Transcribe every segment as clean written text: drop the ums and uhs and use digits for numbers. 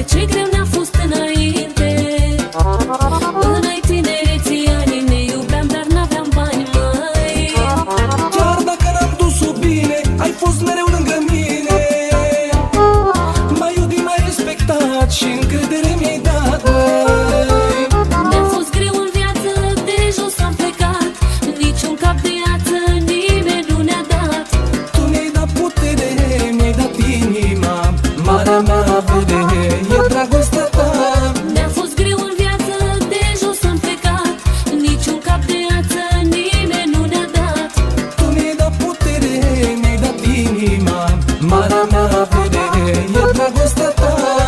ce greu ne-a fost înainte. Până-i tinereții ani ne iubeam, dar n-aveam bani, măi. Chiar dacă n-am dus-o bine, ai fost mereu lângă mine. M-ai iubit, m-ai respectat și încredere mi-ai dat, măi. Mi-a fost greu în viață, de jos am plecat, niciun cap de ață nimeni nu ne-a dat. Tu mi-ai dat putere, mi-ai dat inima, marea mea avere e dragostea ta. Mi-a fost greu în viață, de jos am plecat, niciun cap de ață nimeni nu ne-a dat. Tu mi-ai dat putere, mi-ai dat inima, marea mea avere e dragostea ta.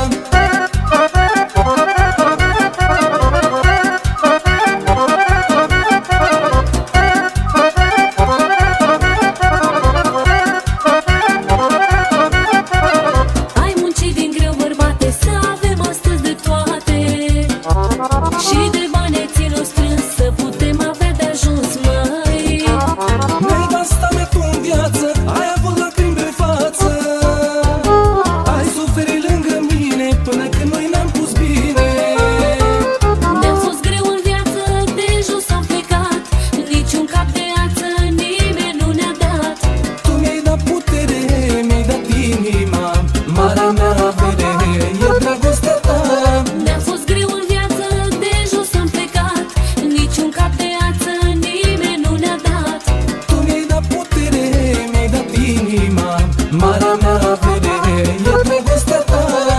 Ai muncit din greu, bărbate, să avem astăzi de toate, și de bani ai ținut strâns să putem avea de ajuns, măi. Mi-ai dat stame tu în viață, ai avut lacrimi pe față. Ai suferit lângă mine până când noi ne-am pus bine. Mi-a fost greu în viață, de jos am plecat, niciun cap de ață nimeni nu ne-a dat. Tu mi-ai dat putere, mi-ai dat inima, marea mea avere e dragostea ta. Mi-a fost greu în viață, de jos am plecat, niciun cap de ață nimeni nu ne-a dat. Tu mi-ai dat putere, mi-ai dat inima, marea mea avere e dragostea ta.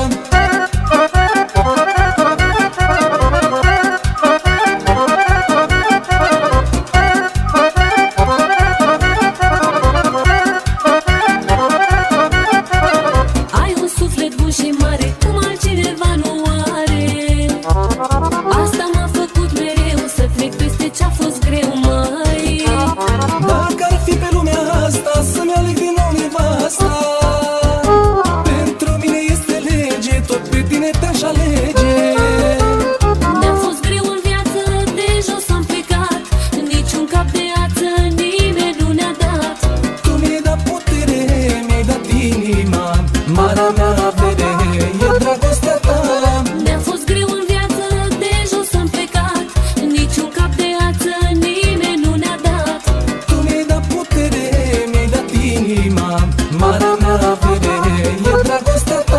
Ai un suflet bun și mare, cum altcineva nu are. Asta m-a făcut mereu să trec peste ce-a fost greu, măi. Dacă ar fi pe lumea asta să-mi aleg din nou nevasta, pentru mine este lege, tot pe tine te-aș alege. Mi-a fost greu în viață, de jos am plecat, niciun cap de ață nimeni nu ne-a dat. Tu mi-ai dat putere, mi-ai dat inima, marea mea avere e dragostea ta. Mi-a fost greu în viață, de jos am plecat, niciun cap de ață nimeni nu ne-a dat. Tu mi-ai dat putere, mi-ai dat inima, marea mea avere e dragostea ta.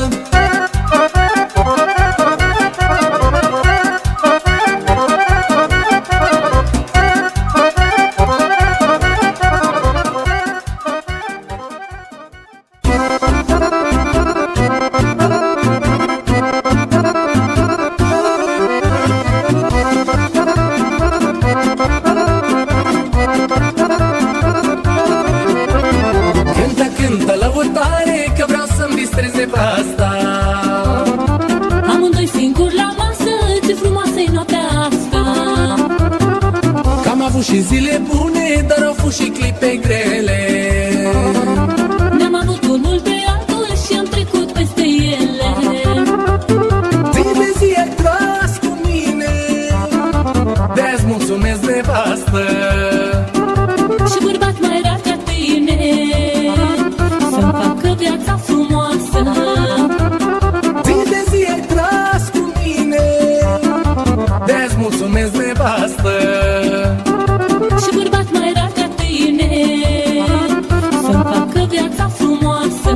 Cântă, cântă lăutare că vreau să-mi distrez nevasta. Amândoi singuri la masă, ce frumoasă-i noaptea asta. Că am avut și zile bune, dar au fost și clipe grele. Ne-am avut unul pe altul și am trecut peste ele. Zi de zi ai tras cu mine, de-aia-ți mulțumesc nevastă. Și bărbat mai rar ca tine, să-mi facă viața frumoasă. Zi de zi ai tras cu mine, de-aia-ți mulțumesc nevastă. Și bărbat mai rar ca tine, să-mi facă viața frumoasă.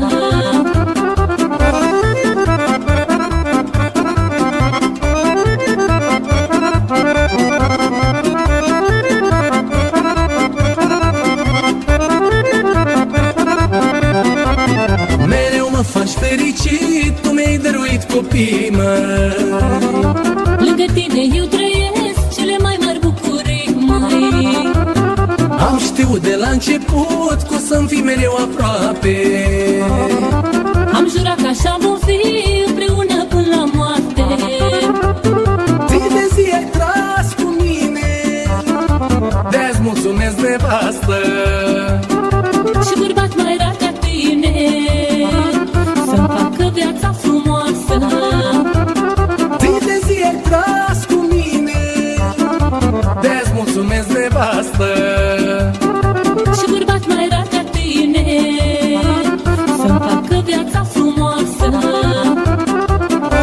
Mereu mă faci fericit, tu mi-ai dăruit copii, măi. Lângă tine eu trăiesc cele mai mari bucurii, măi. Am știut de la început că o să-mi fii mereu aproape. Am jurat că așa vom fi împreună până la moarte. Zi de zi ai tras cu mine, de-aia-ți mulțumesc nevastă. Și bărbat mai rar ca tine, să-mi facă viața frumoasă. Zi de zi ai tras cu mine, de-aia-ți mulțumesc nevastă. Și bărbat mai rar ca tine, să-mi facă viața frumoasă.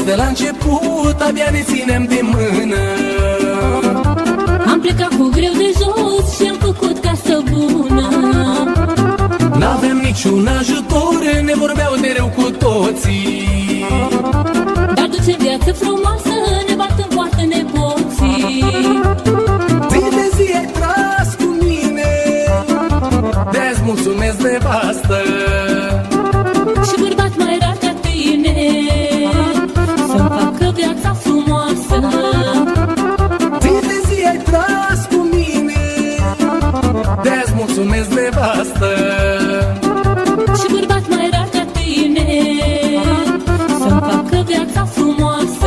de la început abia ne ținem de mână. Am plecat cu greu de jos și am făcut casă bună. N-aveam niciun ajutor, ne vorbeau de rău cu toții. Dar duce viață frumoasă, ne bat în poartă nepoții. Zi de zi ai tras cu mine, de-azi mulțumesc nevastă. Și bărbat mai rar ca tine, să-mi facă viața frumoasă. Zi de zi ai tras cu mine, de-azi mulțumesc nevastă. Și bărbat mai rar ca tine, să-mi facă viața frumoasă.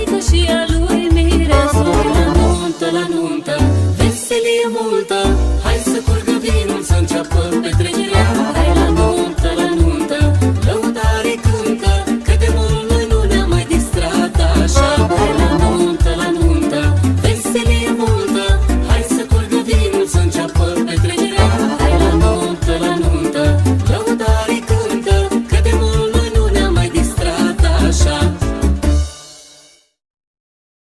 Veselie multă, hai